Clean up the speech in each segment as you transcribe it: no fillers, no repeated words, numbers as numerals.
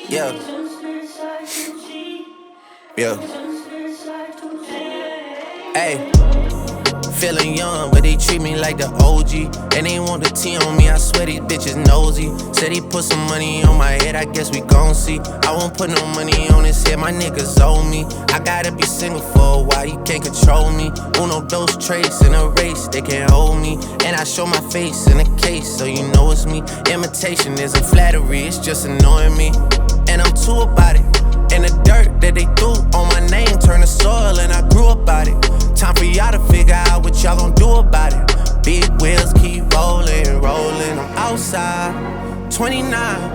Yeah, yeah. Hey, feeling young, but they treat me like the OG. And they want the T on me, I swear these bitches nosy. Said he put some money on my head, I guess we gon' see. I won't put no money on his head, my niggas owe me. I gotta be single for a while, you can't control me. Uno, those traits in a race, they can't hold me. And I show my face in a case, so you know it's me. Imitation isn't flattery, it's just annoying me. And I'm too about it. And the dirt that they threw on my name turned to soil, and I grew up about it. Time for y'all to figure out what y'all gon' do about it. Big wheels keep rolling, rolling. I'm outside, 29,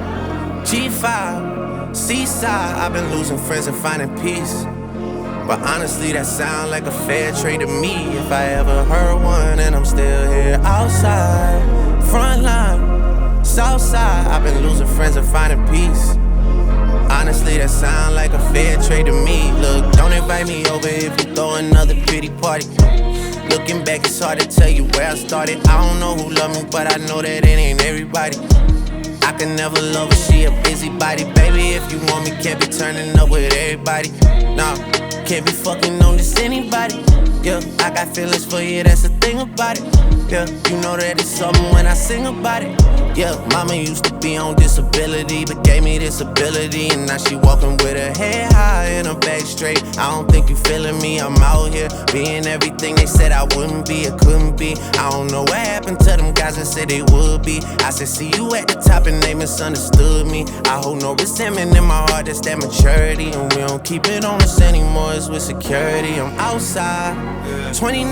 G5, Seaside. I've been losing friends and finding peace. But honestly, that sound like a fair trade to me. If I ever heard one, and I'm still here outside, front line, south side. I've been losing friends and finding peace. Honestly, that sound like a fair trade to me. Look, don't invite me over if you throw another pity party. Looking back, it's hard to tell you where I started. I don't know who loved me, but I know that it ain't everybody. I can never love her, she a busybody. Baby, if you want me, can't be turning up with everybody. Nah, can't be fucking on this anybody. Yeah, I got feelings for you, that's the thing about it. Yeah, you know that it's something when I sing about it. Yeah, mama used to be on disability, but gave me this ability. And now she walking with her head high and her back straight. I don't think you feeling me, I'm out here being everything they said I wouldn't be, it couldn't be. I don't know what happened to them guys that said they would be. I said see you at the top and they misunderstood me. I hold no resentment in my heart, that's that maturity. And we don't keep it on us anymore, it's with security. I'm outside, 29,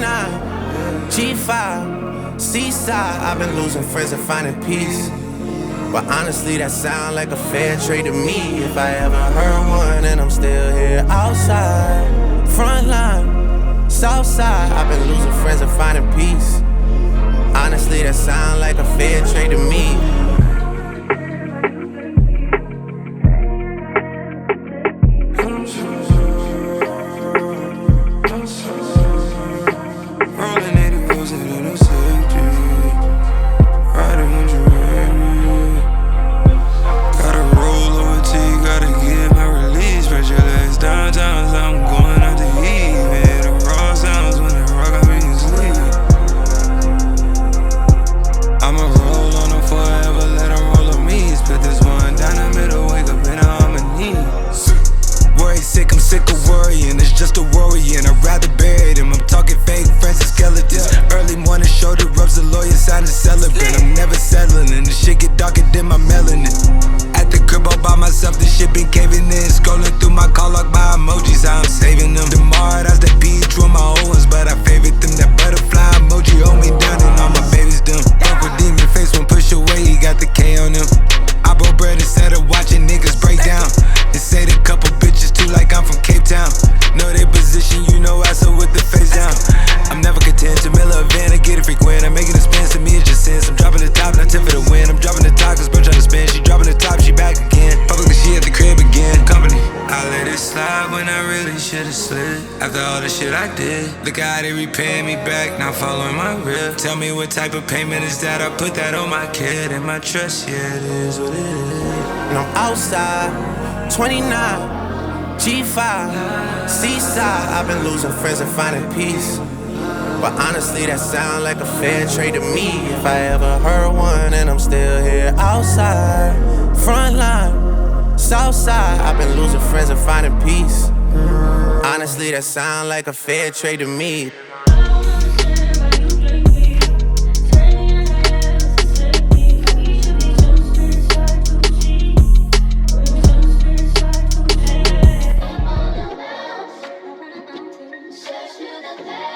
G5, Seaside. I've been losing friends and finding peace. But honestly, that sound like a fair trade to me. If I ever heard one, and I'm still here outside, front line, south side. I've been losing friends and finding peace. Honestly, that sound like a fair trade to me. Look how they repaying me back, not following my rip. Tell me what type of payment is that? I put that on my kid and my trust, yeah, it is what it is. And I'm outside, 29, G5, Seaside. I've been losing friends and finding peace. But honestly, that sound like a fair trade to me. If I ever heard one, and I'm still here outside, front line, south side. I've been losing friends and finding peace. Honestly, that sound like a fair trade to me. Should have